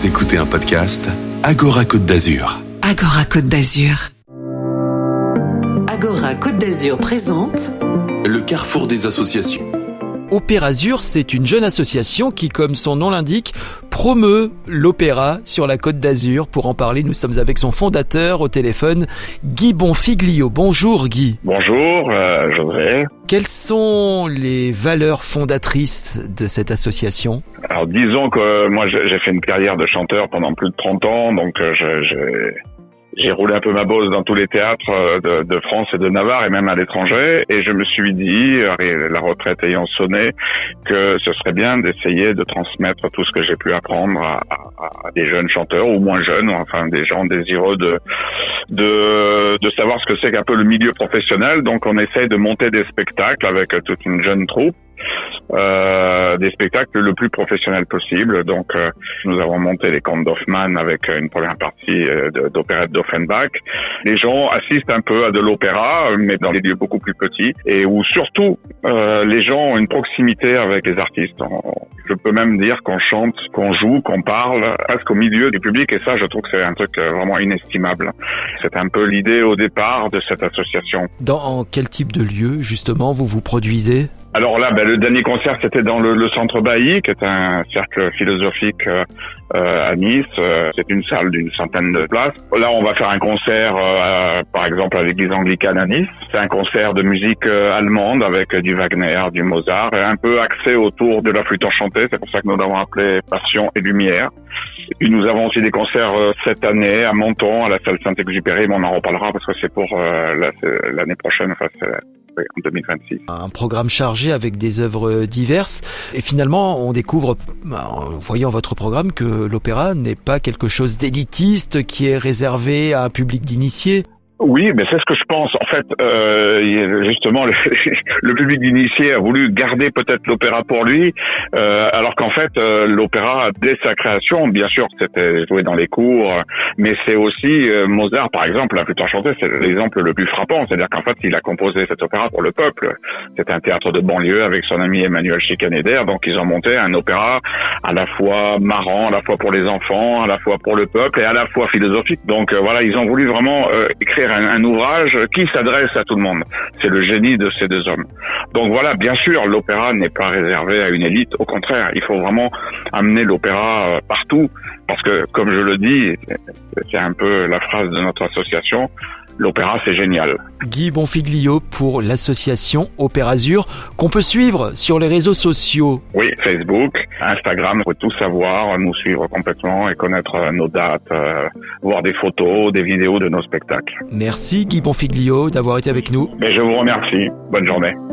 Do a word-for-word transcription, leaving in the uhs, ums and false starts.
Vous écoutez un podcast Agora Côte d'Azur. Agora Côte d'Azur. Agora Côte d'Azur présente le carrefour des associations. Opérazur, c'est une jeune association qui, comme son nom l'indique, promeut l'opéra sur la Côte d'Azur. Pour en parler, nous sommes avec son fondateur au téléphone, Guy Bonfiglio. Bonjour Guy. Bonjour, euh, José. Quelles sont les valeurs fondatrices de cette association ? Alors disons que euh, moi j'ai fait une carrière de chanteur pendant plus de trente ans, donc euh, je, je, j'ai roulé un peu ma bosse dans tous les théâtres de, de France et de Navarre et même à l'étranger, et je me suis dit, la retraite ayant sonné, que ce serait bien d'essayer de transmettre tout ce que j'ai pu apprendre à, à, à des jeunes chanteurs ou moins jeunes, enfin des gens désireux de de, de savoir ce que c'est qu'un peu le milieu professionnel. Donc on essaye de monter des spectacles avec toute une jeune troupe. Euh, des spectacles le plus professionnels possible. Donc euh, nous avons monté les Contes d'Hoffmann avec une première partie euh, d'opérette d'Offenbach. Les gens assistent un peu à de l'opéra, mais dans des lieux beaucoup plus petits, et où surtout euh, les gens ont une proximité avec les artistes. On, je peux même dire qu'on chante, qu'on joue, qu'on parle presque au milieu du public, et ça je trouve que c'est un truc vraiment inestimable. C'est un peu l'idée au départ de cette association. Dans quel type de lieu justement vous vous produisez ? Alors là, ben, le dernier concert, c'était dans le, le Centre Bailly, qui est un cercle philosophique euh, à Nice. Euh, c'est une salle d'une centaine de places. Là, on va faire un concert, euh, par exemple, à l'église anglicane à Nice. C'est un concert de musique euh, allemande avec du Wagner, du Mozart, et un peu axé autour de la flûte enchantée. C'est pour ça que nous l'avons appelé Passion et Lumière. Et puis nous avons aussi des concerts euh, cette année à Menton, à la salle Saint-Exupéry, mais on en reparlera parce que c'est pour euh, là, c'est l'année prochaine, enfin c'est en deux mille vingt-six. Un programme chargé avec des œuvres diverses, et finalement on découvre en voyant votre programme que l'opéra n'est pas quelque chose d'élitiste qui est réservé à un public d'initiés. Oui, mais c'est ce que je pense. En fait, euh, justement, le, le public d'initiés a voulu garder peut-être l'opéra pour lui, euh, alors qu'en fait, euh, l'opéra, dès sa création, bien sûr, c'était joué dans les cours, mais c'est aussi euh, Mozart, par exemple, la flûte enchantée, c'est l'exemple le plus frappant. C'est-à-dire qu'en fait, il a composé cet opéra pour le peuple. C'est un théâtre de banlieue avec son ami Emmanuel Schikaneder, donc ils ont monté un opéra à la fois marrant, à la fois pour les enfants, à la fois pour le peuple et à la fois philosophique. Donc euh, voilà, ils ont voulu vraiment euh, écrire Un, un ouvrage qui s'adresse à tout le monde. C'est le génie de ces deux hommes. Donc voilà, bien sûr, l'opéra n'est pas réservé à une élite. Au contraire, il faut vraiment amener l'opéra partout. Parce que, comme je le dis, c'est un peu la phrase de notre association, l'opéra, c'est génial. Guy Bonfiglio pour l'association Opérazur, qu'on peut suivre sur les réseaux sociaux. Oui, Facebook, Instagram, on peut tout savoir, nous suivre complètement et connaître nos dates, euh, voir des photos, des vidéos de nos spectacles. Merci Guy Bonfiglio d'avoir été avec nous. Mais je vous remercie. Bonne journée.